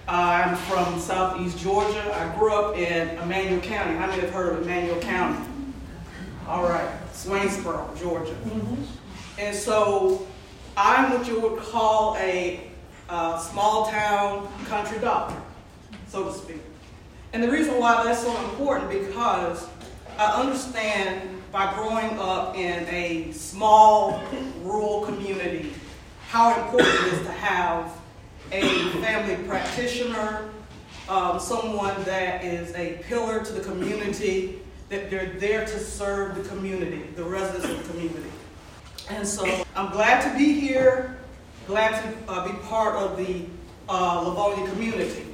I'm from Southeast Georgia. I grew up in Emmanuel County. How many have heard of Emmanuel County? All right, Swainsboro, Georgia. And so I'm what you would call a small town country doctor, so to speak. And the reason why that's so important because I understand by growing up in a small rural community how important it is to have a family practitioner, someone that is a pillar to the community, that they're there to serve the community, the residents of the community. And so I'm glad to be here, glad to be part of the Livonia community.